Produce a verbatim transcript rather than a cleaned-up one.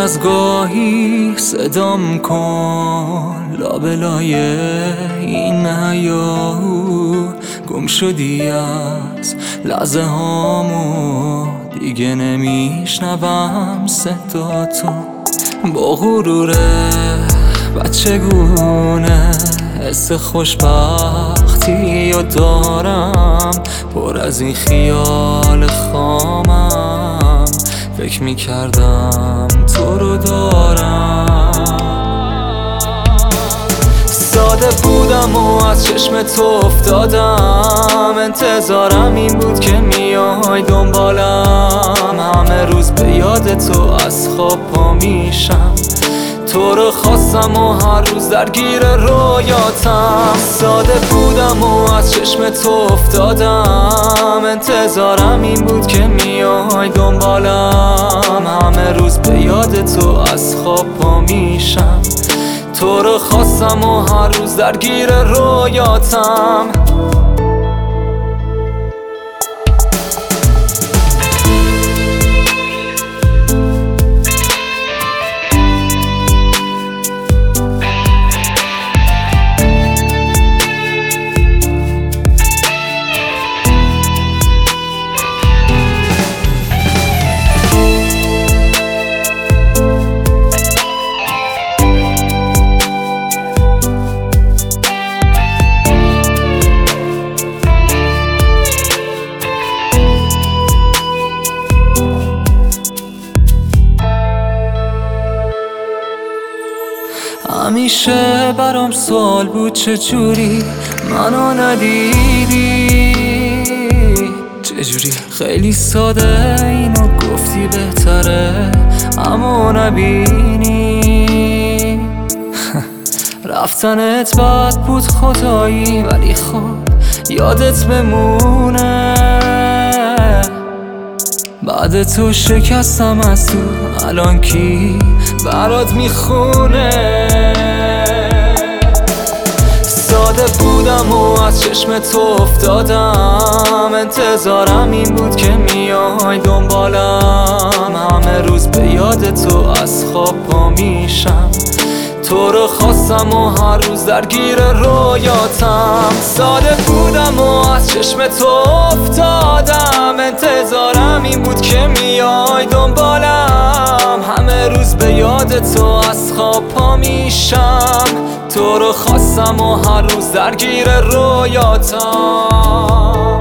از گاهی صدام کن لابلای این هیاهو، گم شدی از لحظه هامو، دیگه نمیشنوم صداتو. با غرور بچگونه حس خوشبختی رو دارم، پر از این خیال خامم، فکر میکردم تو رو دارم. ساده بودم و از چشم تو افتادم، انتظارم این بود که میای دنبالم، همه روز به یاد تو از خواب پا میشم، تو رو خواستم و هر روز درگیر رویاتم. ساده بودم و از چشم تو افتادم، انتظارم این بود که میای دنبالم، همه روز به یاد تو از خواب پا میشم، تو رو خواستم و هر روز درگیر رویاتم. همیشه برام سوال بود چجوری منو ندیدی، چجوری خیلی ساده اینو گفتی بهتره اما نبینی. رفتنت بد بود خدایی ولی خب یادت بمونه، بعد تو شکستم از تو، الان کی برات میخونه. ساده بودم و از چشم تو افتادم، انتظارم این بود که میای دنبالم، همه روز به یاد تو از خواب پا میشم، تو رو خواستم و هر روز درگیر رویاتم. ساده بودم و از چشم تو افتادم، انتظارم این بود که میای دنبالم، همه روز به یاد تو از خواب پا میشم، تو رو خواستم و هر روز درگیر رویاتم.